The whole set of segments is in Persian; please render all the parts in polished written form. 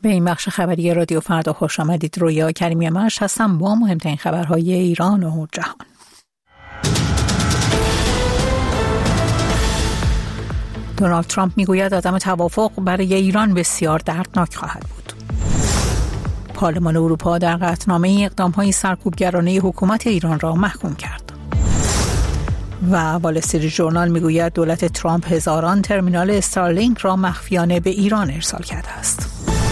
به این بخش خبری رادیو فردا خوش آمدید. رویا کریمی مش هستم با مهمترین خبرهای ایران و جهان. دونالد ترامپ میگوید عدم توافق برای ایران بسیار دردناک خواهد بود. پارلمان اروپا در قطعنامه اقدام‌های سرکوبگرانه حکومت ایران را محکوم کرد. و وال استریت ژورنال میگوید دولت ترامپ هزاران ترمینال استارلینک را مخفیانه به ایران ارسال کرده است.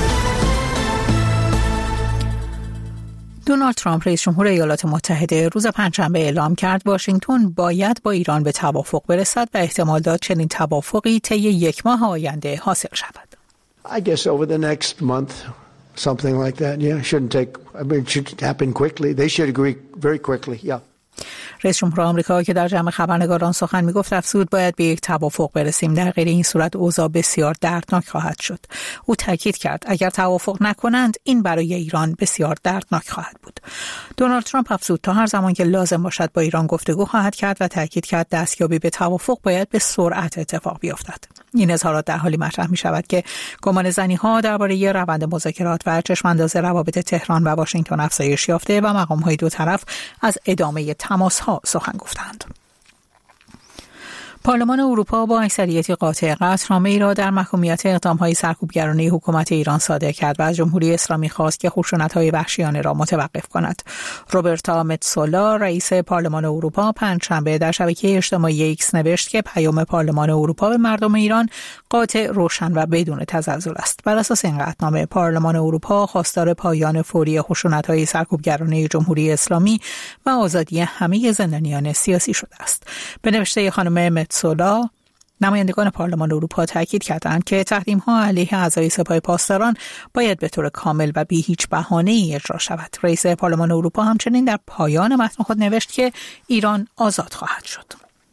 دونالد ترامپ رئیس جمهور ایالات متحده روز پنجشنبه اعلام کرد واشنگتن باید با ایران به توافق برسد و احتمال داد چنین توافقی طی یک ماه آینده حاصل شود. I guess over the next month something like that. Yeah, it should happen quickly. They should agree very quickly. Yeah. رئیس جمهور آمریکا که در جمع خبرنگاران سخن میگفت افزود باید به یک توافق برسیم، در غیر این صورت اوضاع بسیار دردناک خواهد شد. او تاکید کرد اگر توافق نکنند این برای ایران بسیار دردناک خواهد بود. دونالد ترامپ افزود تا هر زمان که لازم باشد با ایران گفتگو خواهد کرد و تاکید کرد دستیابی به توافق باید به سرعت اتفاق بیفتد. این اظهارات در حالی مطرح می شود که گمانه‌زنی‌ها درباره روند مذاکرات و چشم‌انداز روابط تهران و واشنگتن افزایش یافته و مقام‌های دو طرف از ادامه تماس‌ها سخن گفتند. پارلمان اروپا با اکثریتی قاطع قطعنامه‌ای را در محکومیت اقدام‌های سرکوبگرانه حکومت ایران صادر کرد و از جمهوری اسلامی خواست که خشونت‌های وحشیانه را متوقف کند. روبرتا متسولا رئیس پارلمان اروپا پنجشنبه در شبکه اجتماعی ایکس نوشت که پیام پارلمان اروپا به مردم ایران قاطع، روشن و بدون تزلزل است. بر اساس این قطعنامه پارلمان اروپا خواستار پایان فوری خشونت‌های سرکوبگرانه جمهوری اسلامی و آزادی همه زندانیان سیاسی شده است. به نوشته خانم سولا، نمایندگان پارلمان اروپا تاکید کردند که تحریم‌ها علیه اعضای سپاه پاسداران باید به طور کامل و بی هیچ بهانه‌ای اجرا شود. رئیس پارلمان اروپا همچنین در پایان متن خود نوشت که ایران آزاد خواهد شد.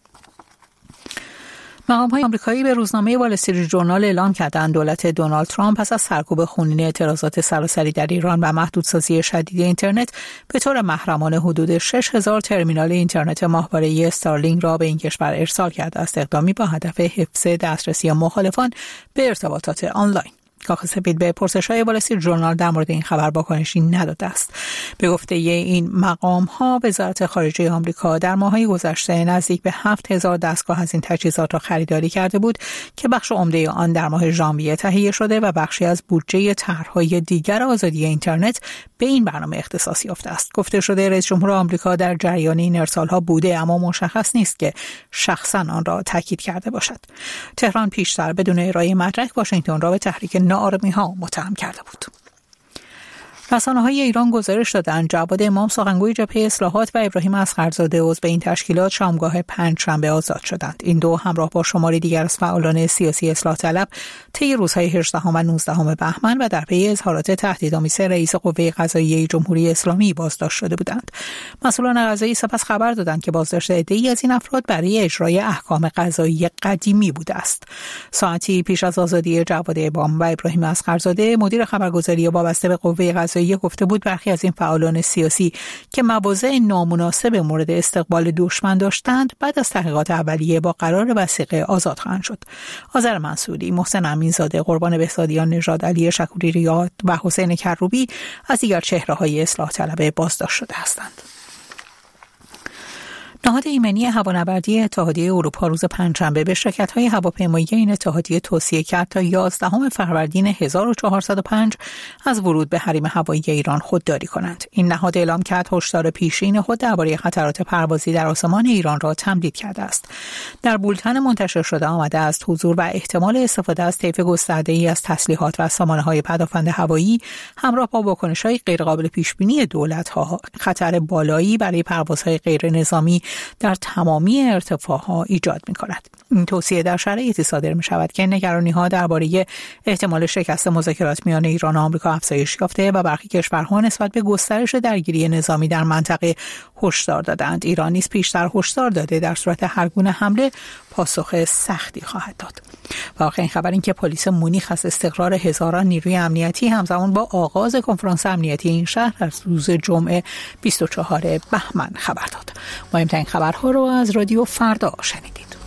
مقام‌های آمریکایی به روزنامه وال استریت ژورنال اعلام کردند دولت دونالد ترامپ پس از سرکوب خونین اعتراضات سراسری در ایران و محدودسازی شدید اینترنت به طور محرمانه حدود 6000 ترمینال اینترنت ماهواره‌ای استارلینک را به این کشور ارسال کرده است، اقدامی با هدف حفظ دسترسی مخالفان به ارتباطات آنلاین. کاخ سفید به پرسش‌های وال استریت ژورنال در مورد این خبر واکنشی نداده است. به گفته این مقام‌ها وزارت خارجه آمریکا در ماه‌های گذشته نزدیک به 7000 دستگاه از این تجهیزات را خریداری کرده بود که بخش عمده آن در ماه ژانویه تهیه شده و بخشی از بودجه طرح‌های دیگر آزادی اینترنت به این برنامه اختصاص یافته است. گفته شده رئیس جمهور آمریکا در جریان این ارسال‌ها بوده، اما مشخص نیست که شخصاً آن را تاکید کرده باشد. تهران پیشتر بدون ارائه مدرک واشنگتن را به تحریک ناآرامی‌ها متهم کرده بود. رسانه‌های ایران گزارش دادند جواد امام سخنگوی جبهه اصلاحات و ابراهیم اصغرزاده عضو این تشکیلات شامگاه پنجشنبه آزاد شدند. این دو همراه با شماری دیگر از فعالان سیاسی اصلاح طلب طی روزهای 18 و 19 بهمن و در پی اظهارات تهدیدآمیز رئیس قوه قضاییه جمهوری اسلامی بازداشت شده بودند. مسئولان قضایی سپس خبر دادند که بازداشت عده‌ای از این افراد برای اجرای احکام قضایی قدیمی بوده است. ساعتی پیش از آزادی جواد امام و ابراهیم اصغرزاده مدیر خبرگزاری وابسته به قوه قضاییه گفته بود برخی از این فعالان سیاسی که مواضع نامناسب مورد استقبال دشمن داشتند بعد از تحقیقات اولیه با قرار وثیقه آزاد خواهند شد. آذر منصوری، محسن امینزاده، قربان بهزادیان نژاد، علی شکوری ریاض و حسین کروبی از دیگر چهره‌های اصلاح طلب بازداشت شده هستند. نهاد ایمنی هوانوردی اتحادیه اروپا روز پنجشنبه به شرکت‌های هواپیمایی این اتحادیه توصیه کرد تا 11 فروردین 1405 از ورود به حریم هوایی ایران خودداری کنند. این نهاد اعلام کرد هشدار پیشین خود درباره خطرات پروازی در آسمان ایران را تمدید کرده است. در بولتن منتشر شده آمده است حضور و احتمال استفاده از طیف گسترده‌ای از تسلیحات و سامانه‌های پدافند هوایی همراه با واکنش‌های غیرقابل پیش‌بینی دولت‌ها خطر بالایی برای پروازهای غیر نظامی در تمامی ارتفاعها ایجاد می‌کند. این توصیه در شرایطی صادر می‌شود که نگرانی‌ها درباره احتمال شکست مذاکرات میان ایران و آمریکا افزایش یافته و برخی کشورها نسبت به گسترش درگیری نظامی در منطقه هشدار دادند. ایران نیز پیشتر هشدار داده در صورت هر گونه حمله پاسخ سختی خواهد داد. و آخرین خبر این که پلیس مونیخ از استقرار هزاران نیروی امنیتی همزمان با آغاز کنفرانس امنیتی این شهر از روز جمعه 24 بهمن خبر داد. مهمترین خبرها رو از رادیو فردا شنیدید.